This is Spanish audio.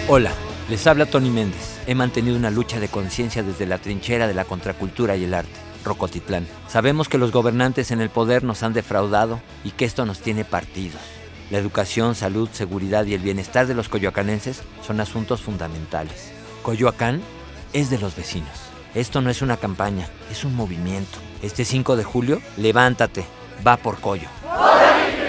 Hola, les habla Tony Méndez. He mantenido una lucha de conciencia desde la trinchera de la contracultura y el arte. Rocotitlán. Sabemos que los gobernantes en el poder nos han defraudado y que esto nos tiene partidos. La educación, salud, seguridad y el bienestar de los coyoacanenses son asuntos fundamentales. Coyoacán es de los vecinos. Esto no es una campaña, es un movimiento. Este 5 de julio, levántate, va por Coyo.